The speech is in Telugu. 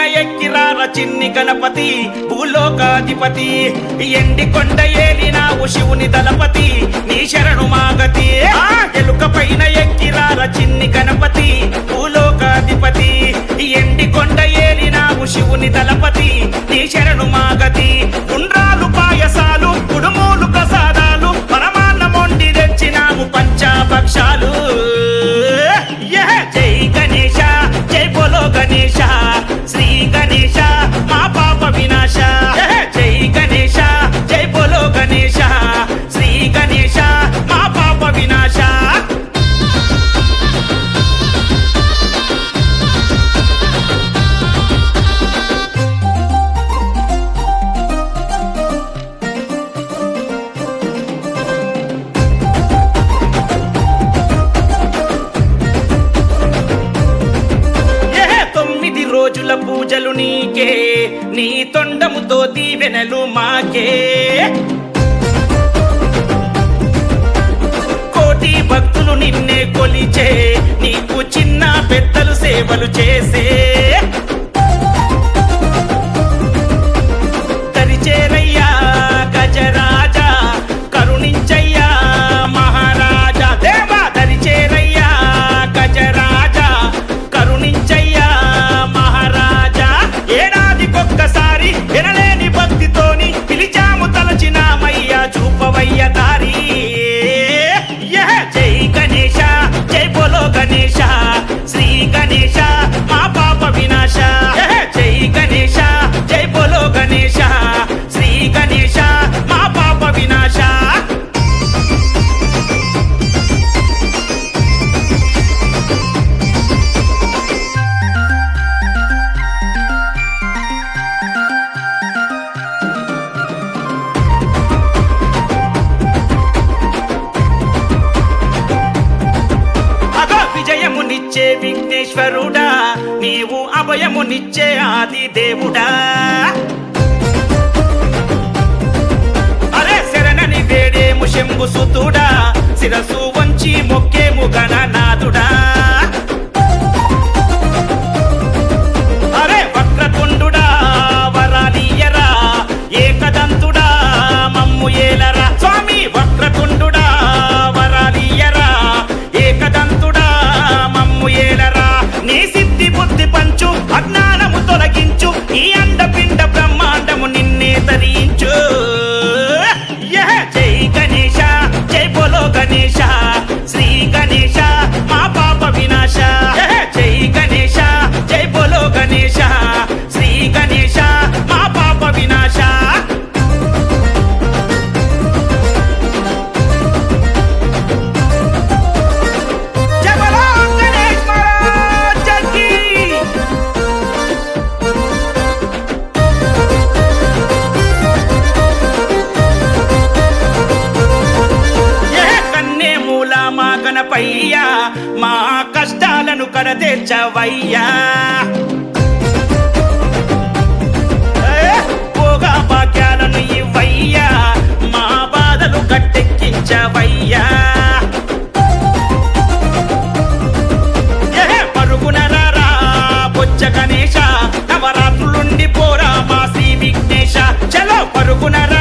ఎక్కిరార చిన్ని గణపతి భూలోకాధిపతి ఎండి కొండ ఏలినావు శివుని దళపతి నీ శరణు మాగతి ఎలుక పైన ఎక్కిరార చిన్ని గణపతి భూలోకాధిపతి ఎండి కొండ ఏలినావు శివుని దళపతి నీ శరణు మాగతి ఉండ్రాలు పాయసాలు కుడుమూలు ప్రసాదాలు పరమాన్నమొండి తెచ్చినాము పంచాభక్షాలు జై గణేశ జై బోలో గణేశ శ్రీ గణేశ మా పాప వినాశ జై గణేశ జై బోలో గణేశ శ్రీ గణేశ మా పాప వినాశ రోజుల పూజలు నీకే నీ తొండముతో దీవెనలు మాకే కోటి భక్తులు నిన్నే కొలిచే నీకు చిన్న పెద్దలు సేవలు చేసే దరిచేరయ్యా గజరాజా కరుణించయ్యా మహారాజా దేవా దరిచేరయ్యా గజరాజా కరుణించయ్యా ఒక్కసారి వినలేని భక్తితోని పిలిచాము తలచినామయ్యా చూపవయ్య దారి జై గణేశ జై బోలో గణేశ శ్రీ గణేశ మా పాప వినాశ జై గణేశ జై బోలో గణేశ శ్రీ గణేశ మా పాప వినాశ విజయమునిచ్చే విఘ్నేశ్వరుడా నీవు అభయమునిచ్చే ఆది దేవుడా అరే శరణని వేడేము శంభు సుతుడా శిరసు వంచి మొక్కేము గణనాథుడా అరే వక్రతుండుడా వరాలియరా ఏకదంతుడా మమ్ము ఏలరా స్వామి వక్రతుండుడా వరాలియరా ఏకదంతుడా మమ్ము ఏలరా నీ సిద్ధి బుద్ధి పంచు అజ్ఞానము తొలగించు ఈ అండపిండ బ్రహ్మాండము నిన్నే తరించు జై గణేశ జై బోలో గణేశ శ్రీ గణేశ మా పాప వినాశ జై గణేశ జై బోలో గణేశ శ్రీ గణేశ మా పాప వినాశ గణపయ్యా మా కష్టాలను కడతీర్చవయ్యా భోగా భాగ్యాలను ఇవ్వయ్యా మా బాధలు గట్టెక్కించవయ్యా పరుగున రారా బొజ్జ గణేశ నవరాత్రులుండి పోరా మా శ్రీ విఘ్నేశ చలో పరుగున